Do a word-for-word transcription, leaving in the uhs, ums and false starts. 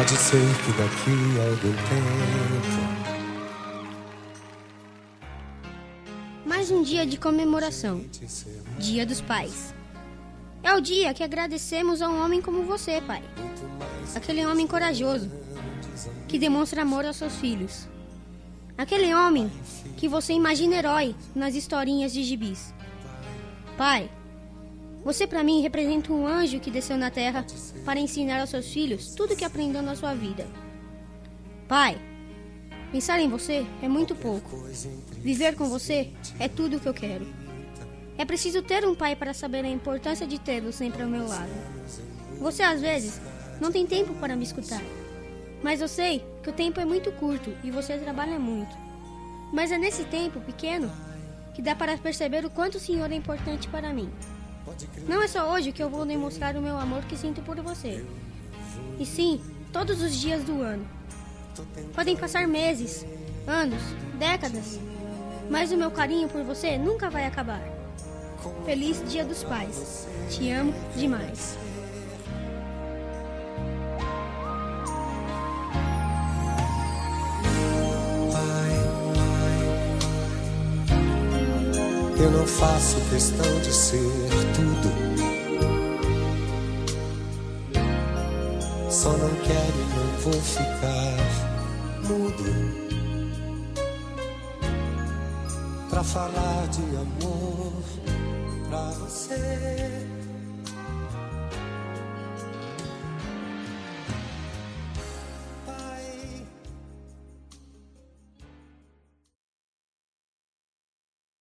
Pode ser que daqui a algum tempo. Mais um dia de comemoração, Dia dos Pais. É o dia que agradecemos a um homem como você, pai. Aquele homem corajoso, que demonstra amor aos seus filhos. Aquele homem que você imagina herói nas historinhas de gibis. Pai, você pra mim representa um anjo que desceu na terra para ensinar aos seus filhos tudo o que aprendeu na sua vida. Pai, pensar em você é muito pouco. Viver com você é tudo o que eu quero. É preciso ter um pai para saber a importância de tê-lo sempre ao meu lado. Você às vezes não tem tempo para me escutar, mas eu sei que o tempo é muito curto e você trabalha muito. Mas é nesse tempo pequeno que dá para perceber o quanto o Senhor é importante para mim. Não é só hoje que eu vou demonstrar o meu amor que sinto por você, e sim, todos os dias do ano. Podem passar meses, anos, décadas, mas o meu carinho por você nunca vai acabar. Feliz Dia dos Pais. Te amo demais. Eu não faço questão de ser tudo. Só não quero e não vou ficar mudo pra falar de amor pra você.